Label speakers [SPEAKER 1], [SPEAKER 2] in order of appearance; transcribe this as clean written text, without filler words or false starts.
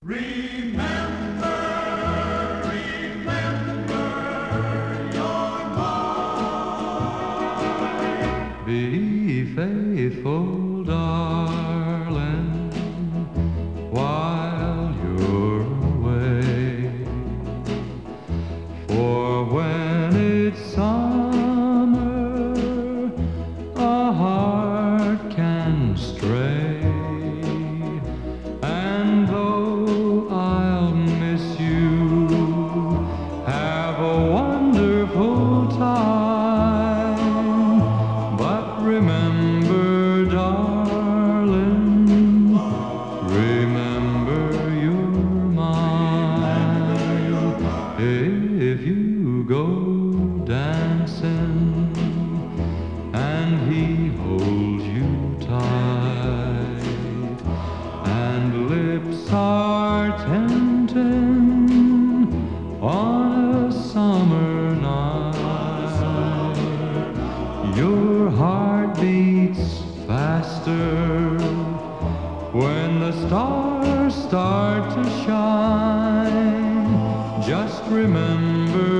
[SPEAKER 1] Remember, remember, you're mine.
[SPEAKER 2] Be faithful, darling, while you're away. For when it's summer, a heart can stray. And though I'll miss you, have a wonderful time. But remember, darling, remember you're mine. If you go dancing and he holds you tight, and lips are tempting on a summer night, your heart beats faster when the stars start to shine. Just remember,